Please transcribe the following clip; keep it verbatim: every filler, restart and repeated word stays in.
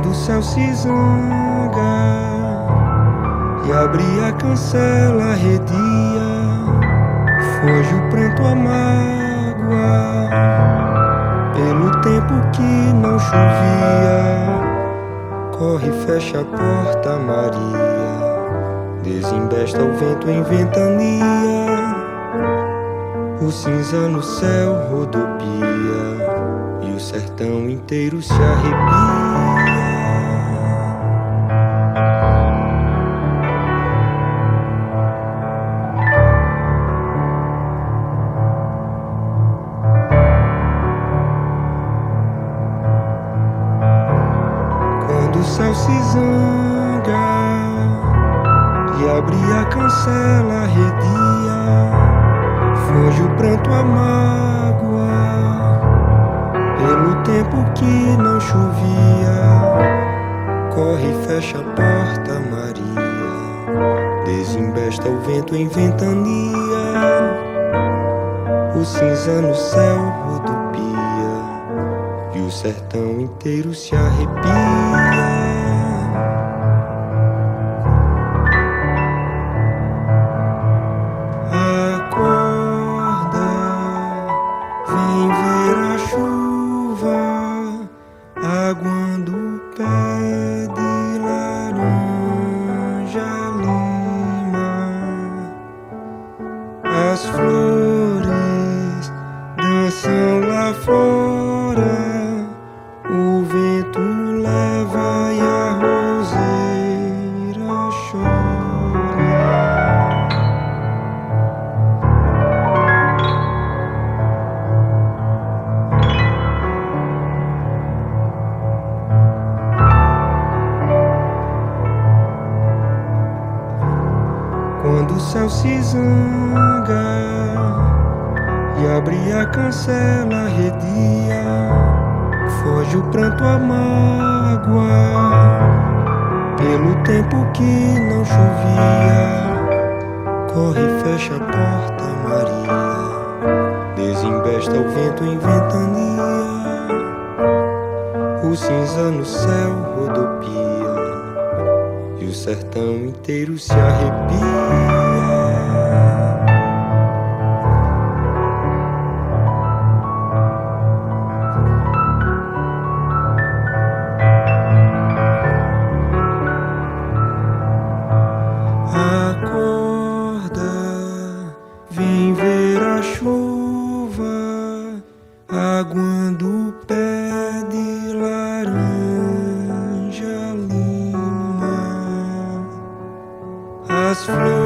Quando o céu se zanga e abre a cancela, arredia, foge o pranto, a mágoa, pelo tempo que não chovia. Corre e fecha a porta, Maria, desembesta o vento em ventania. O cinza no céu rodopia e o sertão inteiro se arrepia. Quando o céu se zanga e abre a cancela, arredia, foge o pranto, a mágoa, pelo tempo que não chovia. Corre e fecha a porta, Maria, desembesta o vento em ventania. O cinza no céu rodopia e o sertão inteiro se arrepia. Aguando o pé de laranja lima, as flores dançam lá fora, o vento leva e a roseira chora. Quando o céu se zanga e abre a cancela, arredia, foge o pranto, a mágoa, pelo tempo que não chovia. Corre e fecha a porta, Maria, desembesta o vento em ventania. O cinza no céu rodopia e o sertão inteiro se arrepia. Acorda, vem ver a chuva, aguando o pé de laranja lima, as flores